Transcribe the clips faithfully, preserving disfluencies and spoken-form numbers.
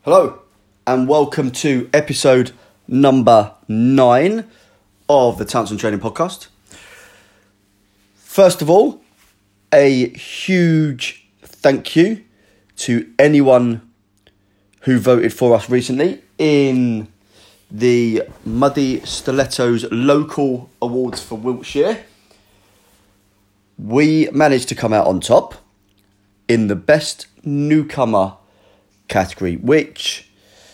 Hello and welcome to episode number nine of the Townsend Training Podcast. First of all, a huge thank you to anyone who voted for us recently in the Muddy Stilettos Local Awards for Wiltshire. We managed to come out on top in the Best Newcomer category, which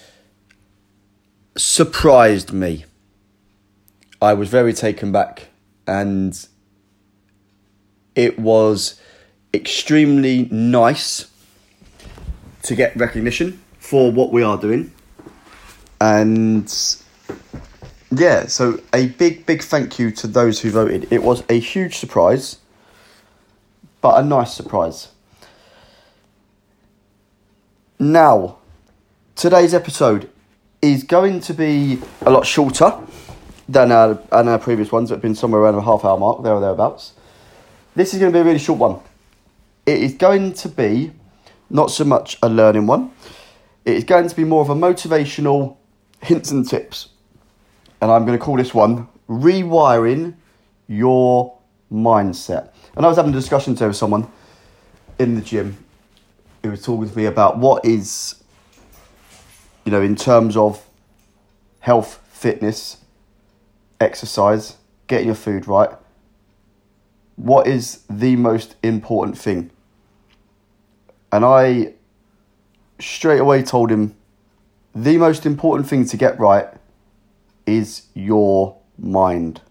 surprised me. I was very taken back, and it was extremely nice to get recognition for what we are doing. And yeah, so a big, big thank you to those who voted. It was a huge surprise, but a nice surprise. Now, today's episode is going to be a lot shorter than our, than our previous ones that have been somewhere around a half hour mark, there or thereabouts. This is going to be a really short one. It is going to be not so much a learning one. It is going to be more of a motivational hints and tips. And I'm going to call this one Rewiring Your Mindset. And I was having a discussion today with someone in the gym who was talking to me about what is, you know, in terms of health, fitness, exercise, getting your food right, what is the most important thing? And I straight away told him the most important thing to get right is your mind.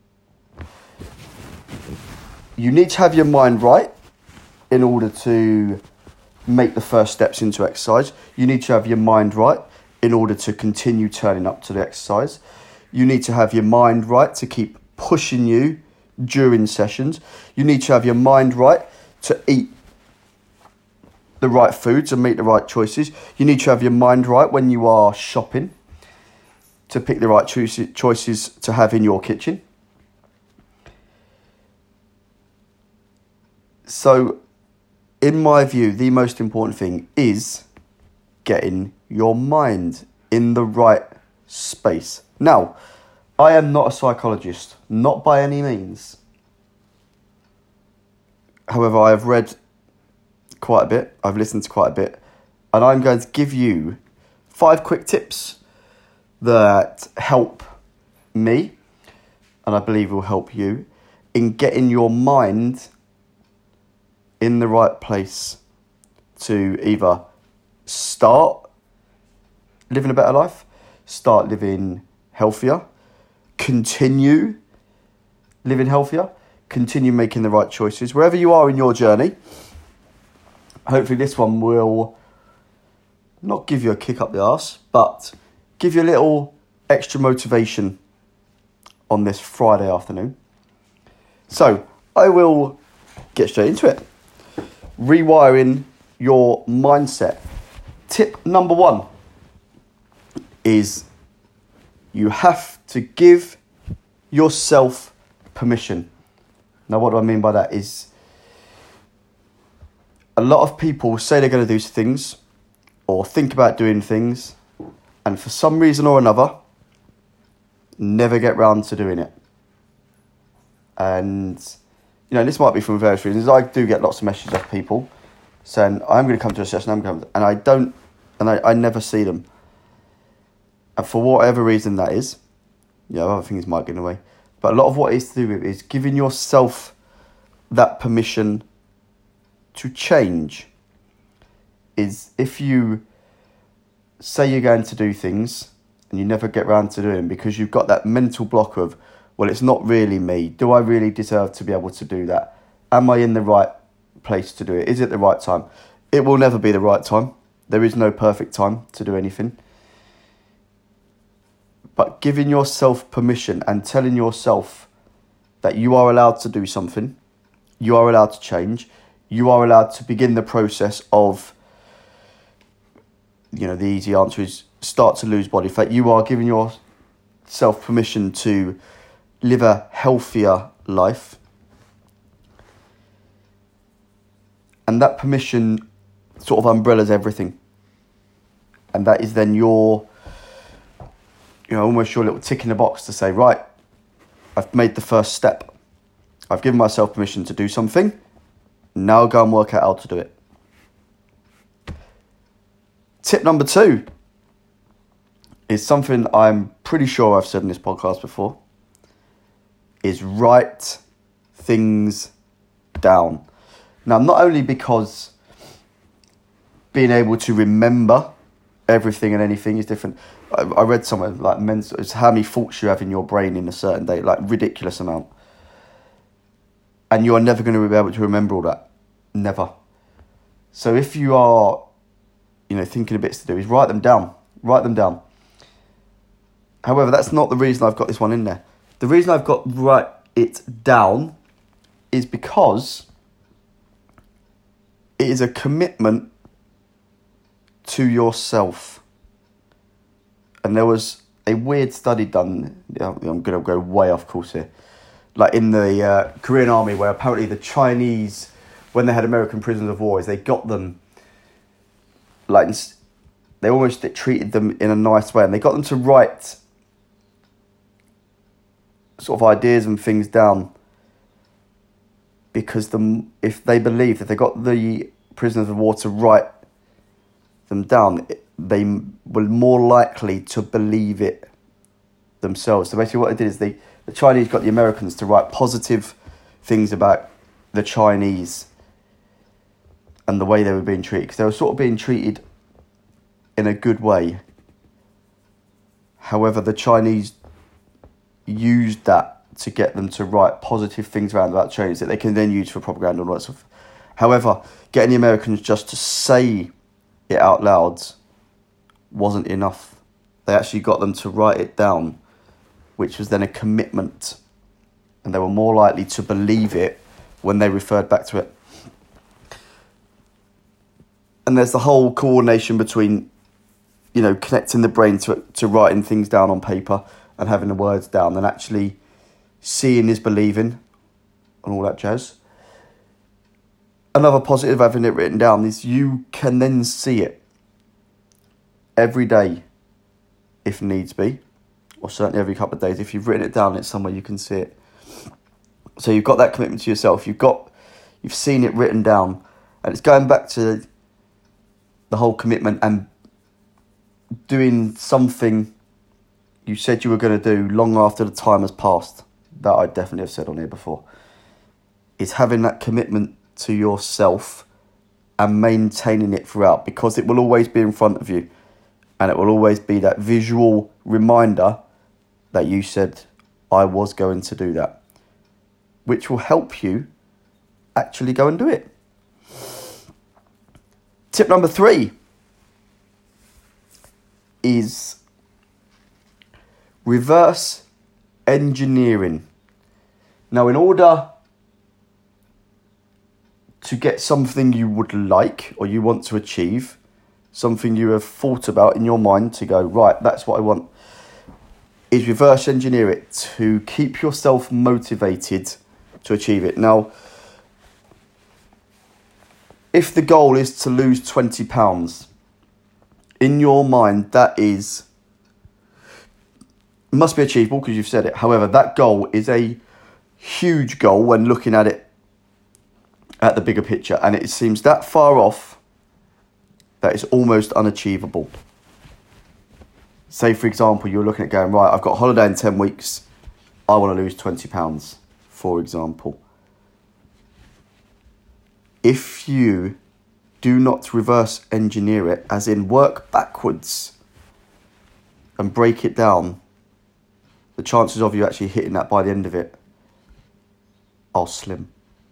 You need to have your mind right in order to make the first steps into exercise. You need to have your mind right in order to continue turning up to the exercise. You need to have your mind right to keep pushing you during sessions. You need to have your mind right to eat the right foods and make the right choices. You need to have your mind right when you are shopping to pick the right choices to have in your kitchen. So, in my view, the most important thing is getting your mind in the right space. Now, I am not a psychologist, not by any means. However, I have read quite a bit, I've listened to quite a bit, and I'm going to give you five quick tips that help me, and I believe will help you, in getting your mind in the right place to either start living a better life, start living healthier, continue living healthier, continue making the right choices. Wherever you are in your journey, hopefully this one will not give you a kick up the arse, but give you a little extra motivation on this Friday afternoon. So, I will get straight into it. Rewiring your mindset. Tip number one is you have to give yourself permission. Now, what do I mean by that is a lot of people say they're going to do things or think about doing things, and for some reason or another, never get round to doing it. And you know, this might be from various reasons. I do get lots of messages off people saying, I'm going to come to a session, I'm going to come, and I don't, and I, I never see them. And for whatever reason that is, you know, other things might get in the way. But a lot of what it is to do with is giving yourself that permission to change. Is if you say you're going to do things and you never get round to doing them because you've got that mental block of, well, it's not really me. Do I really deserve to be able to do that? Am I in the right place to do it? Is it the right time? It will never be the right time. There is no perfect time to do anything. But giving yourself permission and telling yourself that you are allowed to do something, you are allowed to change, you are allowed to begin the process of, you know, the easy answer is start to lose body fat. You are giving yourself permission to live a healthier life. And that permission sort of umbrellas everything. And that is then your, you know, almost your little tick in the box to say, right, I've made the first step. I've given myself permission to do something. Now I'll go and work out how to do it. Tip number two is something I'm pretty sure I've said in this podcast before, is write things down. Now, not only because being able to remember everything and anything is different. I, I read somewhere like mental, it's how many thoughts you have in your brain in a certain day, like ridiculous amount. And you are never going to be able to remember all that. Never. So if you are, you know, thinking of bits to do, is write them down. Write them down. However, that's not the reason I've got this one in there. The reason I've got write it down is because it is a commitment to yourself. And there was a weird study done, I'm going to go way off course here, like in the uh, Korean army, where apparently the Chinese, when they had American prisoners of war, they got them, like, they almost treated them in a nice way, and they got them to write sort of ideas and things down, because the if they believed that they got the prisoners of war to write them down, they were more likely to believe it themselves. So basically what they did is they, the Chinese got the Americans to write positive things about the Chinese and the way they were being treated, because they were sort of being treated in a good way. However, the Chinese used that to get them to write positive things around about Chinese that they can then use for propaganda and all that stuff. However, getting the Americans just to say it out loud wasn't enough. They actually got them to write it down, which was then a commitment, and they were more likely to believe it when they referred back to it. And there's the whole coordination between, you know, connecting the brain to to writing things down on paper and having the words down, and actually seeing is believing and all that jazz. Another positive of having it written down is you can then see it every day if needs be, or certainly every couple of days. If you've written it down, it's somewhere you can see it. So you've got that commitment to yourself. You've got, you've seen it written down, and it's going back to the whole commitment and doing something you said you were going to do long after the time has passed. That I definitely have said on here before. Is having that commitment to yourself and maintaining it throughout, because it will always be in front of you, and it will always be that visual reminder that you said, I was going to do that, which will help you actually go and do it. Tip number three is reverse engineering. Now, in order to get something you would like or you want to achieve, something you have thought about in your mind to go, right, that's what I want, is reverse engineer it to keep yourself motivated to achieve it. Now, if the goal is to lose twenty pounds, in your mind, that is, must be achievable because you've said it. However, that goal is a huge goal when looking at it at the bigger picture, and it seems that far off that it's almost unachievable. Say, for example, you're looking at going, right, I've got a holiday in ten weeks, I want to lose twenty pounds, for example. If you do not reverse engineer it, as in work backwards and break it down, the chances of you actually hitting that by the end of it are slim.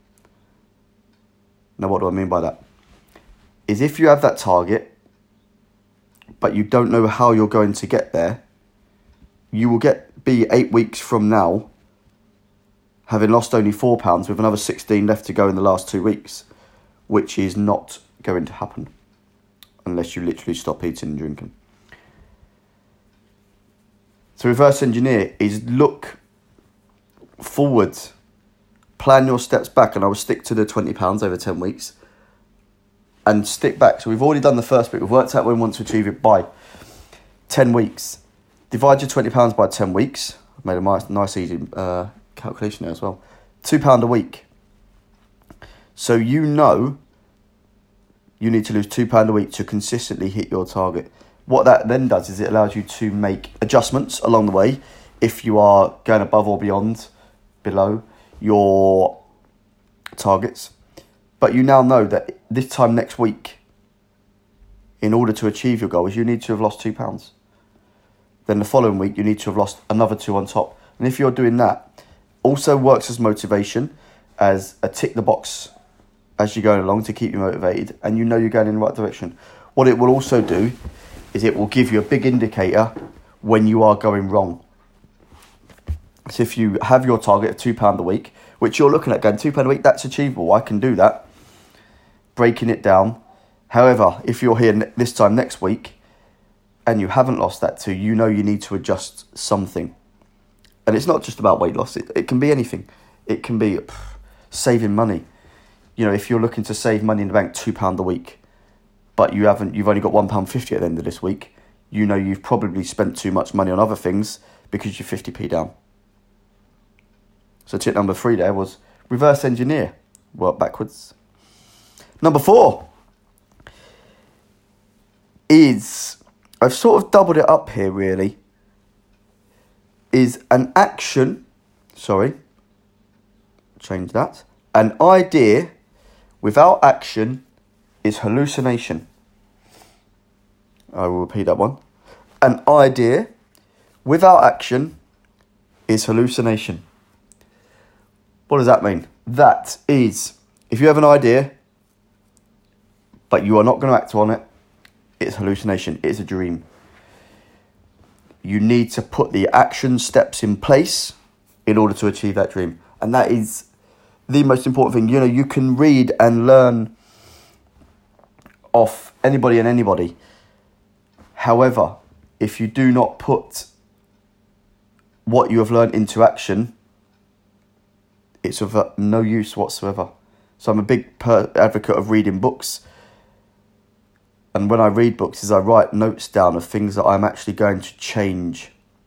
Now, what do I mean by that? Is if you have that target, but you don't know how you're going to get there, you will get be eight weeks from now, having lost only four pounds with another sixteen left to go in the last two weeks, which is not going to happen unless you literally stop eating and drinking. So reverse engineer is look forward, plan your steps back, and I will stick to the twenty pounds over ten weeks. and stick back. So we've already done the first bit. We've worked out when we want to achieve it by ten weeks. Divide your twenty pounds by ten weeks. I've made a nice, nice easy uh, calculation there as well. two pounds a week. So you know you need to lose two pounds a week to consistently hit your target. What that then does is it allows you to make adjustments along the way if you are going above or beyond, below your targets. But you now know that this time next week, in order to achieve your goals, you need to have lost two pounds. Then the following week, you need to have lost another two on top. And if you're doing that, also works as motivation, as a tick the box as you're going along to keep you motivated, and you know you're going in the right direction. What it will also do is it will give you a big indicator when you are going wrong. So if you have your target of two pounds a week, which you're looking at going, two pounds a week, that's achievable, I can do that. Breaking it down. However, if you're here this time next week and you haven't lost that two, you know you need to adjust something. And it's not just about weight loss. It, it can be anything. It can be pff, saving money. You know, if you're looking to save money in the bank, two pounds a week, but you haven't, you've only got one pound fifty at the end of this week, you know you've probably spent too much money on other things because you're fifty p down. So tip number three there was reverse engineer, work backwards. Number four is, I've sort of doubled it up here really, is an action, sorry, change that, an idea without action is hallucination. I will repeat that one. An idea without action is hallucination. What does that mean? That is, if you have an idea, but you are not going to act on it, it's hallucination, it's a dream. You need to put the action steps in place in order to achieve that dream. And that is the most important thing. You know, you can read and learn off anybody and anybody. However, if you do not put what you have learned into action, it's of no use whatsoever. So I'm a big per- advocate of reading books. And when I read books, is I write notes down of things that I'm actually going to change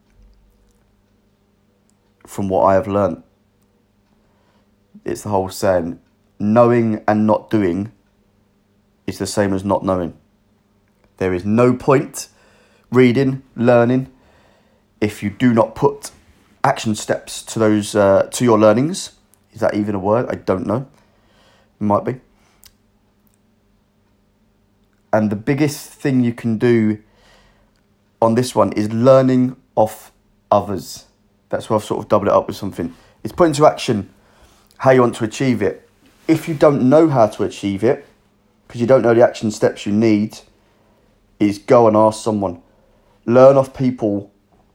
from what I have learnt. It's the whole saying, knowing and not doing is the same as not knowing. There is no point reading, learning, if you do not put action steps to those uh, to your learnings. Is that even a word? I don't know. It might be. And the biggest thing you can do on this one is learning off others. That's why I've sort of doubled it up with something. It's put into action how you want to achieve it. If you don't know how to achieve it, because you don't know the action steps you need, is go and ask someone. Learn off people,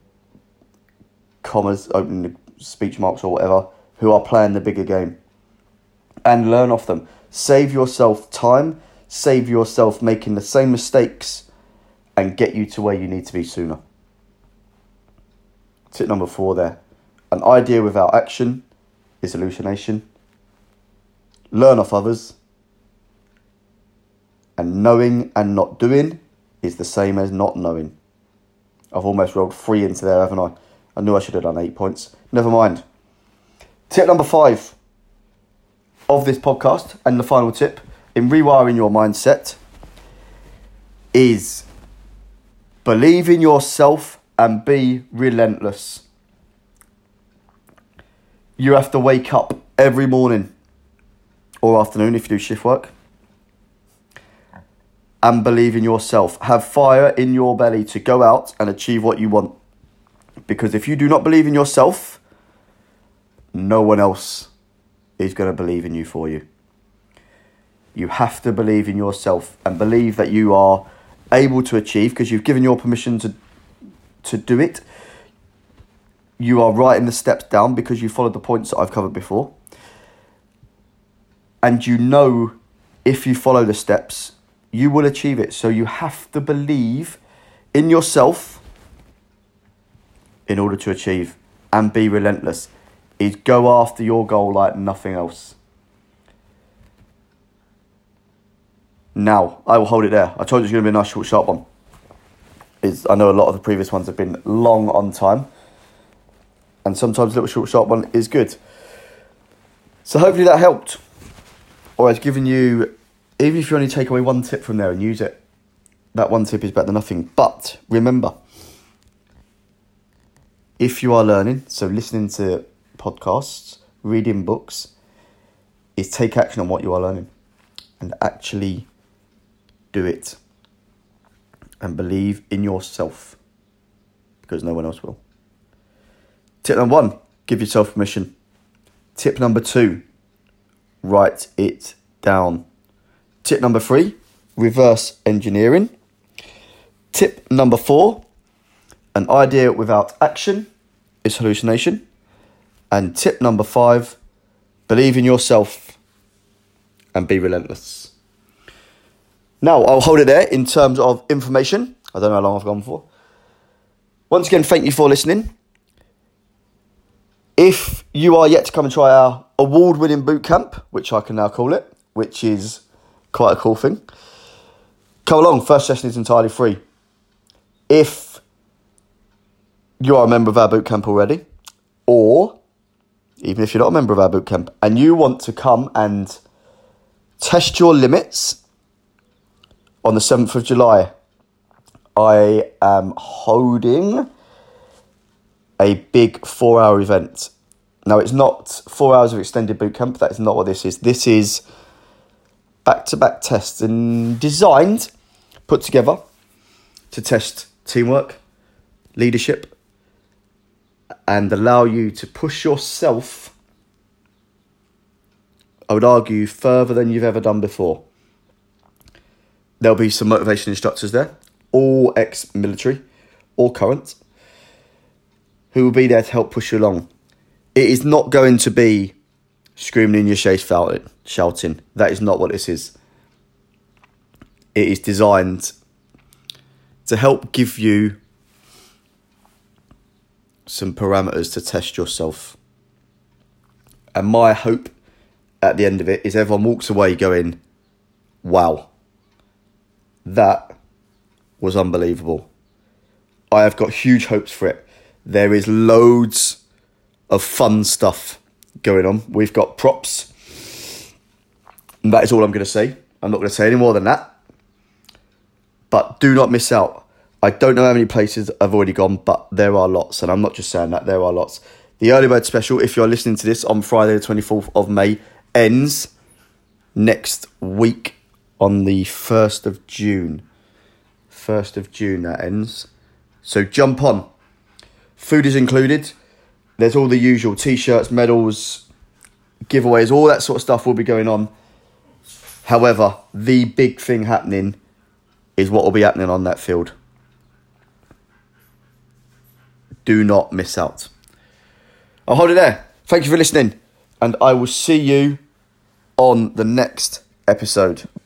commas, opening the speech marks or whatever, who are playing the bigger game. And learn off them. Save yourself time, save yourself making the same mistakes, and get you to where you need to be sooner. Tip number four there. An idea without action is hallucination. Learn off others. And knowing and not doing is the same as not knowing. I've almost rolled three into there, haven't I? I knew I should have done eight points. Never mind. Tip number five of this podcast, and the final tip in rewiring your mindset, is believe in yourself and be relentless. You have to wake up every morning or afternoon if you do shift work and believe in yourself. Have fire in your belly to go out and achieve what you want. Because if you do not believe in yourself, no one else is going to believe in you for you. You have to believe in yourself and believe that you are able to achieve, because you've given your permission to to do it. You are writing the steps down because you followed the points that I've covered before. And you know if you follow the steps, you will achieve it. So you have to believe in yourself in order to achieve, and be relentless. Is go after your goal like nothing else. now. I will hold it there. I told you it's going to be a nice, short, sharp one. It's, I know a lot of the previous ones have been long on time. And sometimes a little short, sharp one is good. So hopefully that helped. Or I've given you, even if you only take away one tip from there and use it, that one tip is better than nothing. But remember, if you are learning, so listening to podcasts, reading books, is take action on what you are learning and actually do it. And believe in yourself, because no one else will. Tip number one, give yourself permission. Tip number two, write it down. Tip number three, reverse engineering. Tip number four, an idea without action is hallucination. And tip number five, believe in yourself and be relentless. Now, I'll hold it there in terms of information. I don't know how long I've gone for. Once again, thank you for listening. If you are yet to come and try our award-winning boot camp, which I can now call it, which is quite a cool thing, come along. First session is entirely free. If you are a member of our boot camp already, or even if you're not a member of our boot camp and you want to come and test your limits on the seventh of July, I am holding a big four-hour event. Now, it's not four hours of extended boot camp. That is not what this is. This is back-to-back tests and designed, put together to test teamwork, leadership, and allow you to push yourself, I would argue, further than you've ever done before. There'll be some motivation instructors there, all ex-military, all current, who will be there to help push you along. It is not going to be screaming in your face, shouting. That is not what this is. It is designed to help give you some parameters to test yourself. And my hope at the end of it is everyone walks away going, wow, that was unbelievable. I have got huge hopes for it. There is loads of fun stuff going on. We've got props. And that is all I'm going to say. I'm not going to say any more than that. But do not miss out. I don't know how many places I've already gone, but there are lots. And I'm not just saying that, there are lots. The early bird special, if you're listening to this on Friday the twenty-fourth of May, ends next week on the first of June. first of June that ends. So jump on. Food is included. There's all the usual t-shirts, medals, giveaways, all that sort of stuff will be going on. However, the big thing happening is what will be happening on that field. Do not miss out. I'll hold it there. Thank you for listening, and I will see you on the next episode.